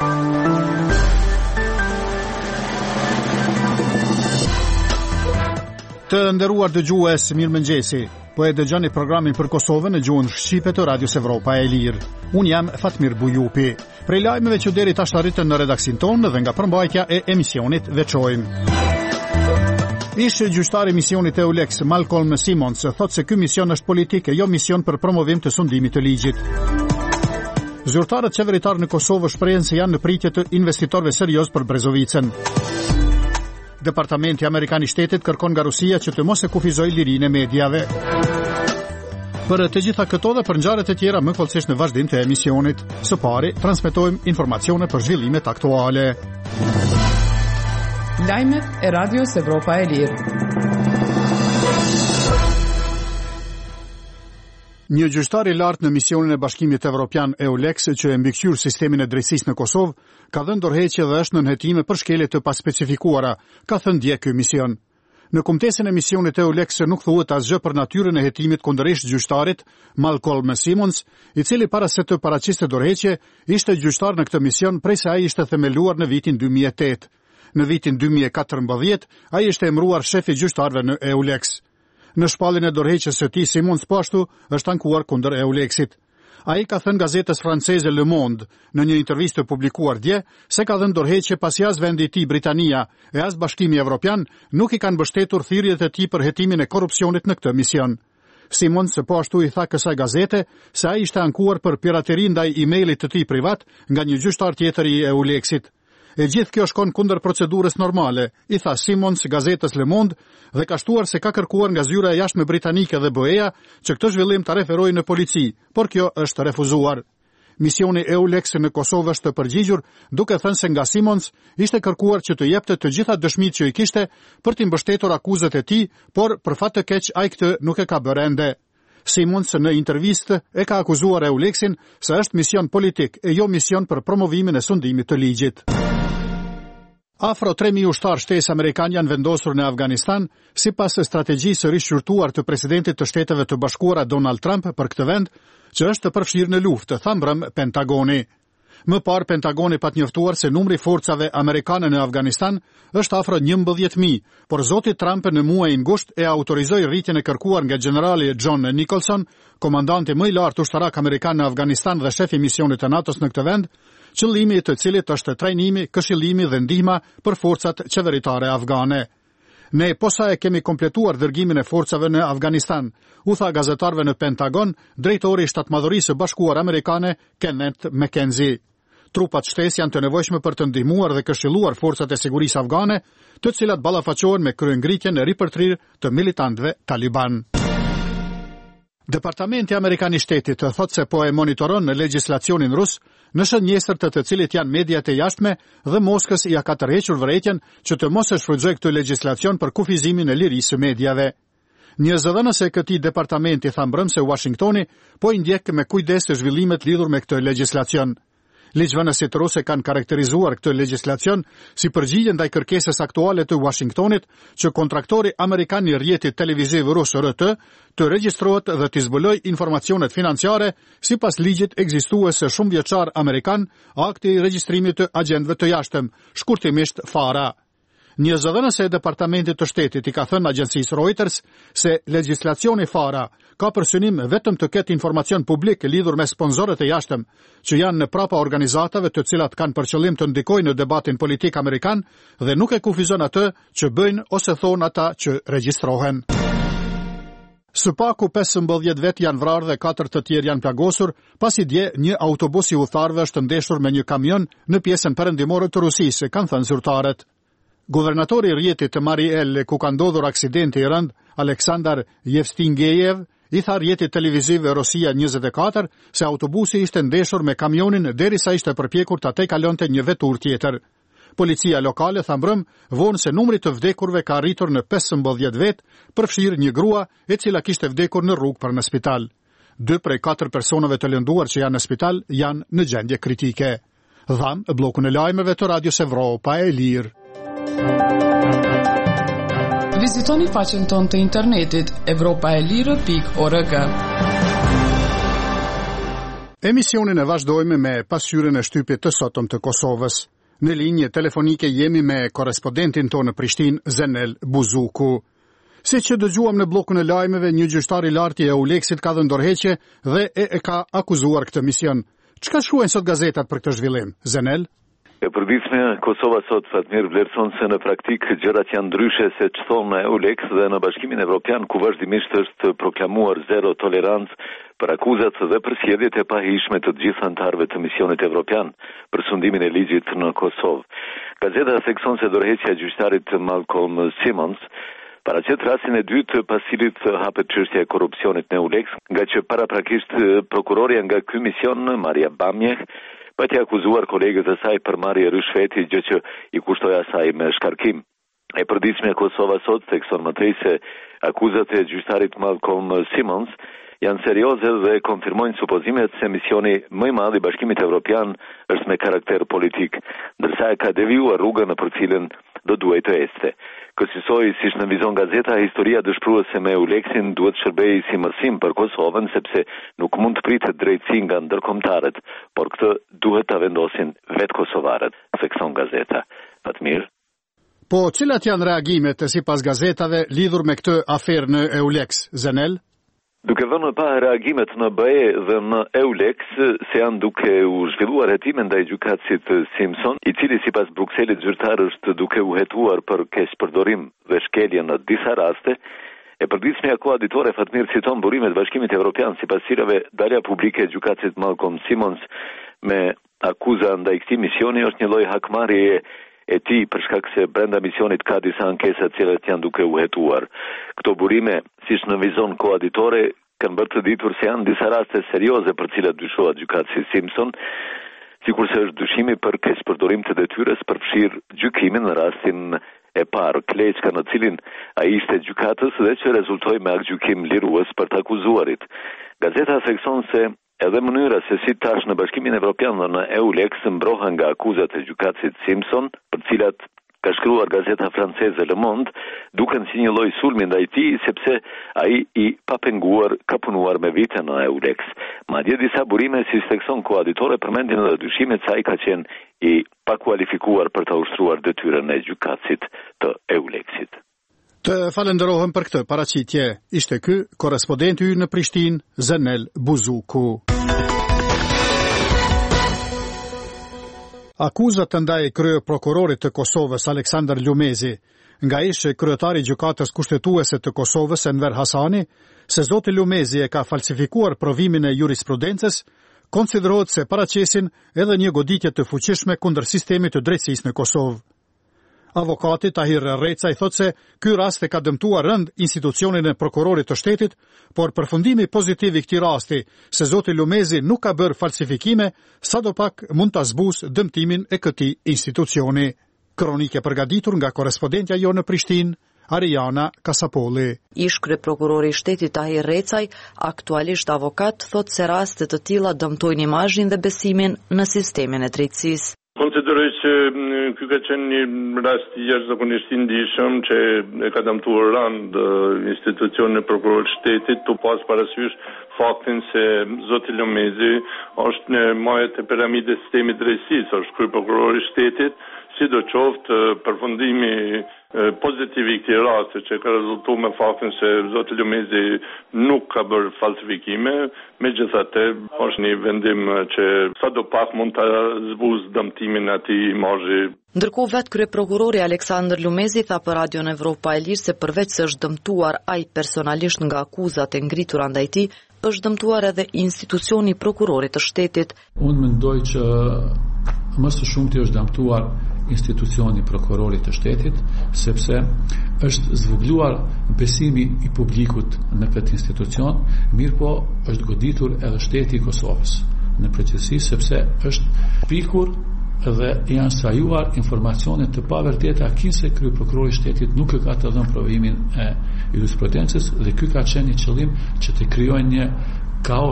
Të nderuar dëgjues, mirëmëngjesi. Po e dëgjoni programin për Kosovën në gjuhën shqipe të Radios Evropa e Lirë. Unë jam Fatmir Bujupi. Prej lajmeve që deri tash arritën në redaksin tonë dhe nga përmbajtja e emisionit veçojmë. Ish gjyqtari i misionit EULEX Malcolm Simons thotë se ky mision është politik e jo mision për promovim të sundimit të ligjit. Zyrtarët qeveritar në Kosovë shprehen se janë në pritje të investitorëve serioz për Brezovicën. Departamenti Amerikan i Shtetit kërkon nga Rusia që të mos e kufizojë lirinë e mediave. Për të gjitha këto dhe për ngjarjet e tjera më kollësisht në vazhdim të emisionit. Së pari, transmetojmë informacione për zhvillimet aktuale. Lajmet e Radios Evropa e Lirë. Një gjyqtar i lartë në misionin e Bashkimit Evropian EULEX që e mbikëqyr sistemin e drejtësisë në Kosovë, ka dhënë dorëheqje dhe është në nënhetime për shkelje të paspecifikuara, ka thënë dje ky mision. Në kumtesën e misionit EULEX nuk thuhet asgjë për natyrën e hetimit kundërshtë gjyqtarit Malcolm Simons, i cili para se të paraqiste dorëheqje, ishte gjyqtar në këtë mision prej se ai ishte themeluar në vitin 2008. Në vitin 2014, ai ishte emëruar shefi i gjyqtarëve në EULEX. Në shpalljen e dorëheqjes së tij, Simons po ashtu është ankuar kundër EULEX-it. Ai ka thënë gazetës franceze Le Monde në një intervistë publikuar dje se ka dhënë dorëheqje pasi as vendi i tij Britania e as Bashkimi Evropian nuk i kanë mbështetur thirrjet e tij për hetimin e korrupsionit në këtë mision. Simons po ashtu i tha kësaj gazete se ai ishte ankuar për pirateri ndaj emailit të tij privat nga një gjyqtar tjetër i EULEX-it. E gjithë kjo shkon kundër procedurës normale, i tha Simons gazetës Le Monde dhe ka shtuar se ka kërkuar nga zyra e jashtme britanike dhe BE-ja që këtë zhvillim ta referojë në polici, por kjo është refuzuar. Misioni EULEX në Kosovë është përgjigjur duke thënë se nga Simons ishte kërkuar që të jepte të gjitha dëshmitë që i kishte për të mbështetur akuzat e tij, por për fat të keq ai këtë nuk e ka bërë ende. Simons në intervistë e ka akuzuar EULEX-in se është mision politik e jo mision për promovimin e sundimit të ligjit. Afro 3.000 ushtarë shtesë amerikan janë vendosur në Afganistan sipas strategjisë së rishqyrtuar të presidentit të Shteteve të Bashkuara Donald Trump për këtë vend, që është përfshirë në luftë, tha mbrëm Pentagoni. Më parë Pentagoni pat njoftuar se numri forcave amerikane në Afganistan është afro 11.000, por zoti Trump në muajin gusht e autorizoi rritjen e kërkuar nga generali John Nicholson, komandanti më i lartë ushtarak amerikan në Afganistan dhe shefi i misionit të NATO-s në këtë vend, qëllimi i të cilit është trajnimi, këshillimi dhe ndihma për forcat qeveritare afgane. Ne posa e kemi kompletuar dërgimin e forcave në Afganistan, u tha gazetarëve në Pentagon, drejtori i Shtatmadhërisë së Bashkuar Amerikane Kenneth McKenzie. Trupat shtesë janë të nevojshme për të ndihmuar dhe këshilluar forcat e sigurisë afgane, të cilat ballafaqohen me kryengritjen e ripërtrirë të militantëve taliban. Departamenti Amerikan i Shtetit thotë se po e monitoron në legjislacionin rus në shënjestër të cilit janë mediat e jashtme dhe Moskës ja ka tërhequr vërejtjen që të mos e shfrytëzojë këtë legjislacion për kufizimin e lirisë së mediave. Një zëdhënës e këtij departamenti tha mbrëm se Washingtoni po i ndjek me kujdes zhvillimet lidhur me këtë legjislacion. Ligjvënësit rusë kanë karakterizuar këtë legjislacion si përgjigje ndaj kërkesës aktuale të Washingtonit që kontraktori amerikan i rrjetit televiziv rus RT të regjistrohet dhe të zbulojë informacionet financiare sipas ligjit ekzistues së shumë vjeçar amerikan, akti i regjistrimit të agjentëve të jashtëm, shkurtimisht FARA. Një zëdhënës e Departamentit të Shtetit i ka thënë agjencisë Reuters se legjislacioni FARA ka për synim vetëm të ketë informacion publik lidhur me sponsorët e jashtëm, që janë në prapa organizatave të cilat kanë për qëllim të ndikojnë në debatin politik amerikan dhe nuk e kufizon atë që bëjnë ose thonë ata që regjistrohen. Së paku 15 vet janë vrarë dhe 4 të tjerë janë plagosur, pasi dje një autobus i udhëtarëve është ndeshur me një kamion në pjesën perëndimore të Rusisë, kanë thënë zyrtarët. Guvernatori i rrjetit të Mariel ku ka ndodhur aksidenti i rënd, Aleksandar Yevstingejev, i tha rrjetit televiziv Rosia 24 se autobusi ishte ndeshur me kamionin derisa ishte përpjekur ta tejkalonte një vetur tjetër. Policia lokale tha mbrëm vonë se numri të vdekurve ka arritur në 15 vet, përfshirë një grua e cila kishte vdekur në rrugë për në spital. 2 prej 4 personave të lënduar që janë në spital janë në gjendje kritike. Dham bllokun e lajmeve të Radios Evropa e Lirë. Vizitoni faqen tonë të internetit evropaelire.org. Emisionin e vazhdojmë me pasqyrën e shtypit të sotëm të Kosovës. Në linje telefonike jemi me korespondentin tonë në Prishtinë, Zenel Buzuku. Siç që dëgjuam në bllokun e lajmeve, një gjyqtar i lartë i EULEX-it ka dhënë dorëheqje dhe e ka akuzuar këtë mision. Çka shkruajnë sot gazetat për këtë zhvillim, Zenel? E përditshme, Kosova sot Fatmir vlerëson se në praktik gjërat janë ndryshe se ç'thon në EULEX dhe në Bashkimin Evropian, ku vazhdimisht është proklamuar zero tolerancë për akuzat dhe përsjedhjet e pahishme të gjithë anëtarëve të misionit evropian për sundimin e ligjit në Kosovë. Gazeta thekson se dorëheqja e gjyqtarit Malcolm Simons paraqet rastin e dytë pas cilit hapet çështja e korrupsionit në EULEX, nga që paraprakisht prokuroria nga ky mision, Maria Bamjeh, pati akuzuar kolegët e saj për marrje rishveti, gjë që i kushtoi asaj me shkarkim. E përditshme Kosova sot thekson më tej se akuzat e gjyqtarit Malcolm Simons janë serioze dhe konfirmojnë supozimet se misioni më i madh i Bashkimit Evropian është me karakter politik, ndërsa e ka devijuar rrugën nëpër cilën do duhej të ecte. Kësaj, siç në vizon gazeta, historia dëshpëruese me EULEX-in duhet shërbejë si mësim për Kosovën, sepse nuk mund të pritet drejtësi nga ndërkombëtarët, por këtë duhet ta vendosin vetë kosovarët, thekson gazeta. Fatmir. Po, cilat janë reagimet sipas gazetave lidhur me këtë aferë në EULEX, Zenel? Duke vënë pa reagimet në BE dhe në EULEX, se janë duke u zhvilluar hetime ndaj gjykatësit Simpson, i cili sipas Brukselit zyrtar është duke u hetuar për keqpërdorim dhe shkelje në disa raste, e përditshmja koaditore Fatmir citon burimet Bashkimit Evropian sipas cilave dalja publike e gjykatësit Malcolm Simons me akuza ndaj këtij misioni është një lloj hakmarrjeje e tij për shkak se brenda misionit ka disa ankesa të cilat janë duke u hetuar. Këto burime, siç në vizon koaditore, kanë bërë të ditur se janë disa raste serioze për cilat dyshohet gjykatësi Simpson, sikurse është dyshimi për keqpërdorim të detyrës për fshir gjykimin në rastin e parë, kleçka në cilin ai ishte gjykatës dhe që rezultoi me aktgjykim lirues për të akuzuarit. Gazeta thekson se edhe mënyra se si tash në Bashkimin Evropian dhe në EULEX mbrohen nga akuzat e gjykatësit Simpson, për cilat ka shkruar gazeta franceze Le Monde, duken si një lloj sulmi ndaj tij, sepse ai i papenguar ka punuar me vite në EULEX. Madje disa burime si thekson koaditore përmendin edhe dyshimet se ai ka qenë i pakualifikuar për të ushtruar detyrën e gjykatësit të EULEX-it. Të falenderohem për këtë paraqitje. Ishte ky korrespondenti ynë në Prishtinë, Zenel Buzuku. Akuzat ndaj kryeprokurorit të Kosovës Aleksandar Lumezi, nga ish kryetari i gjykatës kushtetuese të Kosovës Enver Hasani, se zoti Lumezi e ka falsifikuar provimin e jurisprudencës, konsiderohet se paraqesin edhe një goditje të fuqishme kundër sistemit të drejtësisë në Kosovë. Avokati Tahir Recaj thotë se ky rast e ka dëmtuar rënd institucionin e prokurorit të shtetit, por përfundimi pozitiv i këtij rasti, se zoti Lumezi nuk ka bërë falsifikime, sadopak mund ta zbusë dëmtimin e këtij institucioni. Kronike përgatitur nga korrespondentja jo në Prishtinë, Ariana Kasapolli. Ish kryeprokurori i shtetit Tahir Recaj, aktualisht avokat, thotë se raste të tilla dëmtojnë imazhin dhe besimin në sistemin e drejtësisë. Konsideroj që ky ka qenë një rast i jashtëzakonisht i ndihshëm që e ka dëmtuar rënd institucionin e prokurorit shtetit, tu pas parasysh faktin se zoti Lumezi është në majët e piramidës së sistemit drejtësisë, është kryeprokurori i shtetit, sidoqoftë përfundimi pozitiv i këtij rasti që ka rezultuar me faktin se zoti Lumezi nuk ka bërë falsifikime, megjithatë është një vendim që sadopak mund ta zbuzë dëmtimin e atij imazhi. Ndërkohë vetë kryeprokurori Aleksandar Lumezi tha për Radion Evropa e Lirë se përveç se është dëmtuar ai personalisht nga akuzat e ngritura ndaj tij, është dëmtuar edhe institucioni i prokurorit të shtetit. Unë mendoj që më së shumti është dëmtuar institucioni i prokurorit të shtetit, sepse është zvogëluar besimi i publikut në këtë institucion, mirëpo është goditur edhe shteti i Kosovës në përgjithësi, sepse është pikur dhe janë sajuar informacione të pavërteta kinse kryeprokurori i shtetit nuk e ka të dhënë provimin e jurisprudencës dhe ky ka qenë një qëllim që të krijojë një kaos.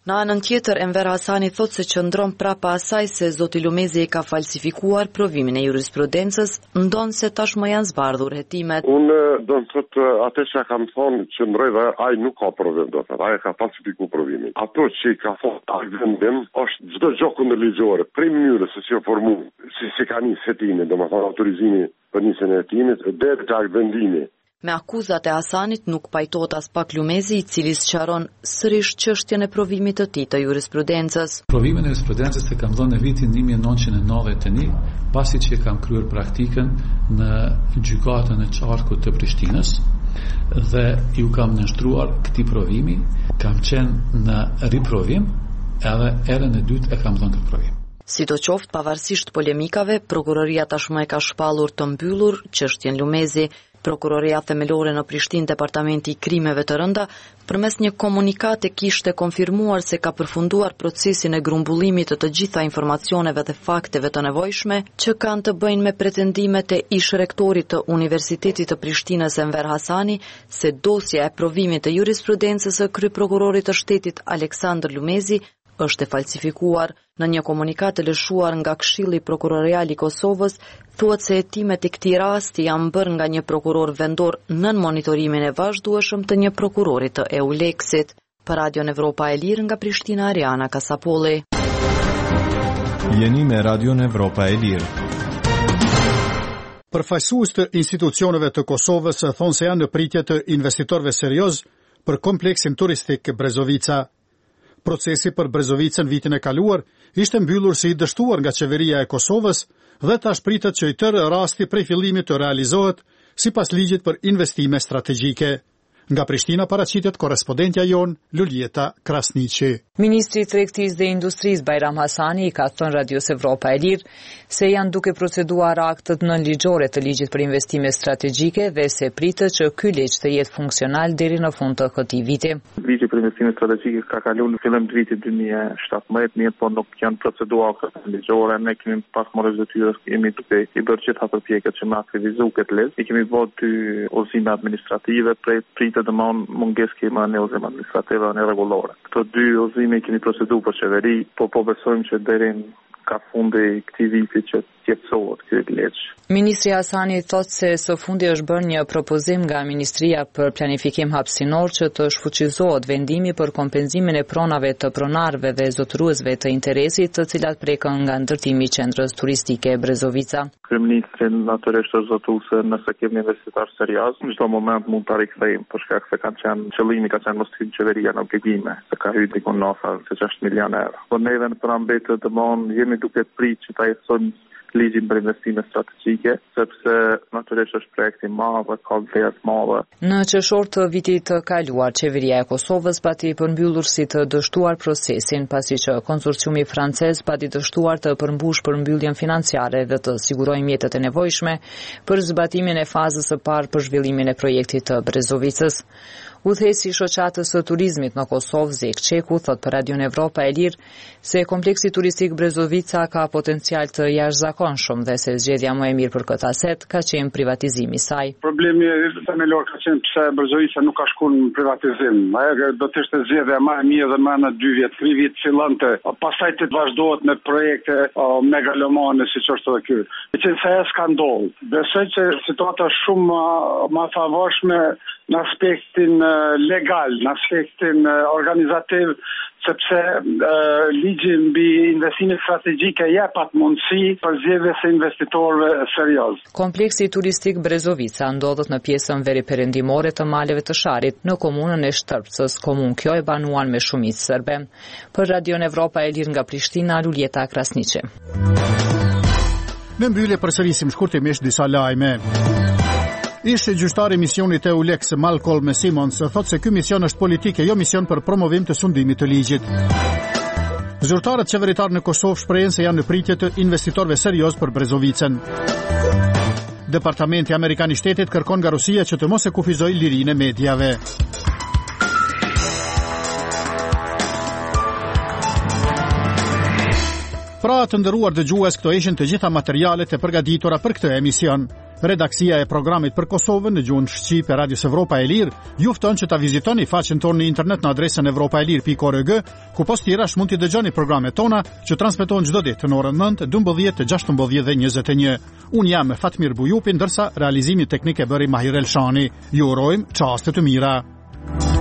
Në anën tjetër, Enver Hasani thot se qëndron prapa asaj se zoti Lumezi e ka falsifikuar provimin e jurisprudencës, ndonse tashmë janë zbardhur hetimet. Unë do të thotë atë që kam thonë që ndrojë ai nuk ka provim, do të thotë, ai ka falsifikuar provimin. Ato që ka thotë ai vendim është çdo gjë kundërligjore, prej mënyrës se si formu, si ka nisë hetimi, domethënë autorizimi për nisjen e hetimit deri tek vendimi. Me akuzat e Hasanit nuk pajtohet as pak Lumezi, I cili sqaron sërish çështjen e provimit të tij të jurisprudencës. Provimin e jurisprudencës e kam dhënë në vitin 1991, pasi që kam kryer praktikën në gjykatën e Qarkut të Prishtinës dhe ju kam nënshtruar këtij provimi, kam qenë në riprovim, edhe erën e dytë e kam dhënë këtë provim. Sidoqoftë, pavarësisht polemikave, prokuroria tashmë e ka shpallur të mbyllur çështjen Lumezi. Prokuroria themelore në Prishtinë, Departamenti I Krimeve të Rënda, përmes një komunikate kishte konfirmuar se ka përfunduar procesin e grumbullimit të gjitha informacioneve dhe fakteve të nevojshme që kanë të bëjnë me pretendimet e ish rektorit të Universitetit të Prishtinës Enver Hasani se dosja e provimit të jurisprudencës së kryeprokurorit të shtetit Aleksandr Lumezi është e falsifikuar. Në një komunikat të lëshuar nga Këshilli Prokurorial I Kosovës, thuhet se hetimet e këtij rasti janë bërë nga një prokuror vendor nën monitorimin e vazhdueshëm të një prokurori të EULEX-it. Për Radion Evropa e Lirë nga Prishtina, Ariana Kasapolli. Jeni me Radion Evropa e Lirë. Përfaqësues të institucioneve të Kosovës thonë se janë në pritje të investitorëve serioz për kompleksin turistik Brezovica. Procesi për Brezovicën vitin e kaluar ishte mbyllur si I dështuar nga qeveria e Kosovës dhe tash pritet që I tërë rasti prej fillimit të realizohet sipas ligjit për investime strategjike. Nga Prishtina paraqitet korrespondentja jon Luljeta Krasniqi. Ministri I Tregtisë dhe Industrisë Bajram Hasani I ka thënë Radios Evropa e Lirë se janë duke proceduar aktët nënligjore të ligjit për investime strategjike dhe se pritet që ky ligj të jetë funksional deri në fund të këtij viti. Ligji për investime strategjike ka kaluar në fillim të vitit 2017, mirë po nuk janë proceduar aktët nënligjore. Ne kemi pas marrë detyrë, kemi duke I bërë gjitha përpjekjet që me aktivizu këtë ligj. I kemi bërë 2 udhëzime administrative të dëmon munges kema në udhëzime administrative dhe rregullore. Këto 2 udhëzime kemi proceduar për qeveri, po besojmë që deri ka fundi këtij viti që tjetësohet ky ligj. Ministri Hasani thotë se së fundi është bërë një propozim nga Ministria për Planifikim Hapësinor që të shfuqizohet vendimi për kompenzimin e pronave të pronarëve dhe zotëruesve të interesit, të cilat prekën nga ndërtimi I qendrës turistike Brezovica. Kryeministri natyrisht është zotuar se nëse kemi investitar serioz, në çdo moment mund ta rikthejmë për shkak se kanë qenë qëllimi ka qenë mos të qeveria në obligime, se ka hyrë diku në ofër se 6 milionë euro. Po neve në përambet dëmon jemi duke pritë që ta jetësojmë ligjin për investime strategjike, sepse natyrisht është projekt I madh, ka vlerë të madhe. Në qershor të vitit të kaluar, qeveria e Kosovës pati përmbyllur si të dështuar procesin, pasi që konsorciumi francez pati dështuar të përmbush përmbylljen financiare dhe të sigurojë mjetet e nevojshme për zbatimin e fazës së parë për zhvillimin e projektit të Brezovicës. Udhëheci I shoqatës së turizmit në Kosovë, Zek Çeku, thot për Radion Evropa e Lirë se kompleksi turistik Brezovica ka potencial të jashtëzakonshëm dhe se zgjedhja më e mirë për këtë aset ka qenë privatizimi I saj. Problemi themelor ka qenë pse Brezovica nuk ka shkuar në privatizim. Ajo do të ishte zgjedhja më e mirë dhe më në 2 vjet, 3 vjet fillonte, pastaj të vazhdohet me projekte megalomane siç është edhe ky. Meqense s'ka ndodhur. Besoj se situata është shumë më favorshme në aspektin legal, në aspektin organizativ, sepse ligji mbi investime strategjike jep atë mundësi për zgjedhjes së investitorëve serioz. Kompleksi turistik Brezovica ndodhet në pjesën veriperëndimore të maleve të Sharit, në komunën e Shtërpcës, komunë kjo e banuar me shumicë serbe. Për Radion Evropa e Lirë nga Prishtina, Luljeta Krasniqi. Në mbyllje përsërisim shkurtimisht disa lajme. Ishte gjyqtari misionit EULEX Malcolm Simons thotë se ky mision është politike, jo mision për promovim të sundimit të ligjit. Zyrtarët qeveritar në Kosovë shprehen se janë në pritje të investitorëve serioz për Brezovicën. Departamenti Amerikan I Shtetit kërkon nga Rusia që të mos e kufizojë lirinë e mediave. Pra të nderuar dëgjues, këto ishin të gjitha materialet e përgatitura për këtë emision. Redaksia e programit për Kosovën në gjuhën shqipe e Radios Evropa e Lirë ju fton që ta vizitoni faqen tonë në internet në adresën evropaelir.org, ku pas tjerash mund t'i dëgjoni programet tona që transmetohen çdo ditë në orën 9, 12, 16 dhe 21. Unë jam Fatmir Bujupi, ndërsa realizimi teknik e bëri Mahir Elshani. Ju urojmë çaste të mira.